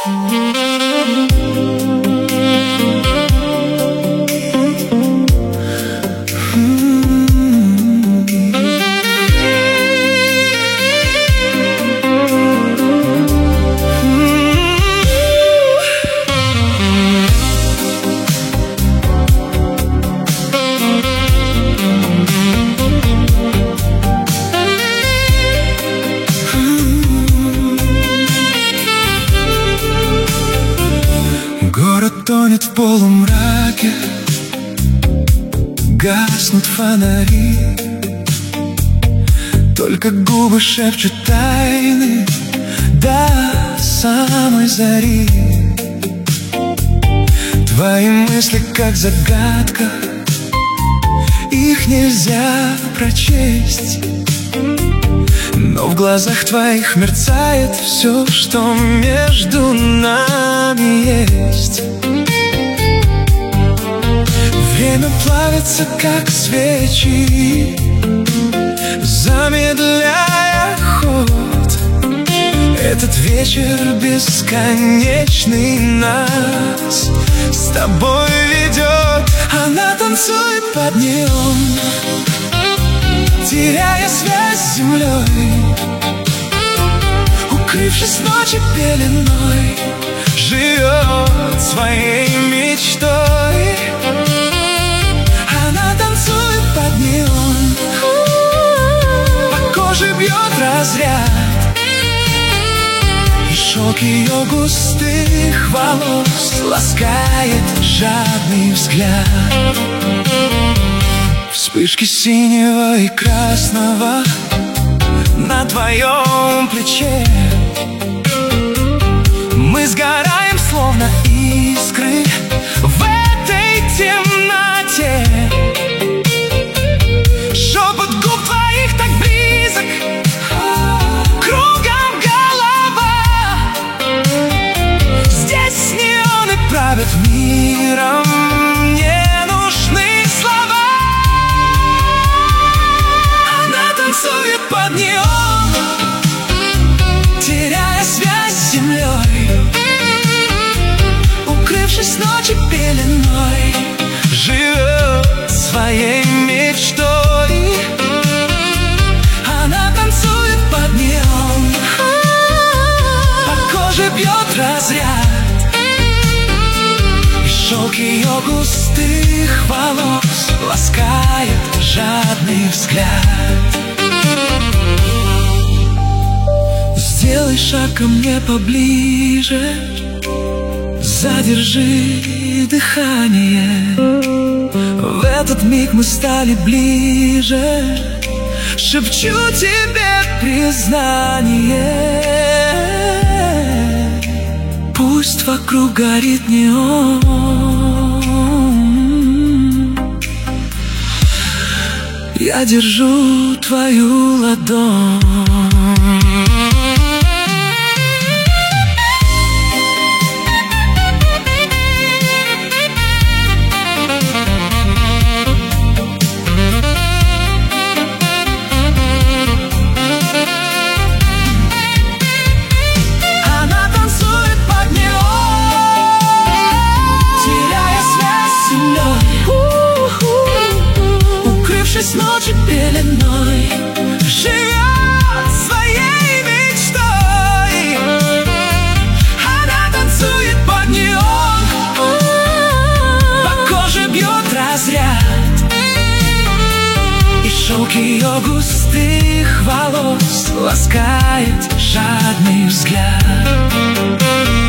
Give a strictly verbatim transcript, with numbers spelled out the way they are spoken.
Город тонет в полумраке, гаснут фонари, только губы шепчут тайны до самой зари. Твои мысли как загадка, их нельзя прочесть, но в глазах твоих мерцает все, что между нами есть. Время плавится, как свечи, замедляя ход. Этот вечер бесконечный нас с тобой ведет. Она танцует под неон, теряя связь с землей, укрывшись ночи пеленой, живет своей мечтой. Она танцует под неон, по коже бьет разряд, и шелк ее густых волос ласкает жадный взгляд. Вспышки синего и красного на твоем плече, мы сгораем, словно искры в этой темноте. Шепот губ твоих так близок, кругом голова. Здесь неоны правят миром, не нужны слова. Она танцует под неон, теряя связь с землей, укрывшись ночи пеленой, живет своей мечтой. Она танцует под неон, по коже бьет разряд, и шелк ее густых волос ласкает жадный взгляд. Сделай шаг ко мне поближе, задержи дыхание. В этот миг мы стали ближе, шепчу тебе признание. Пусть вокруг горит неон, я держу твою ладонь. Ночи пеленой, живет своей мечтой. Она танцует под неон, по коже бьет разряд, и шелк ее густых волос ласкает жадный взгляд.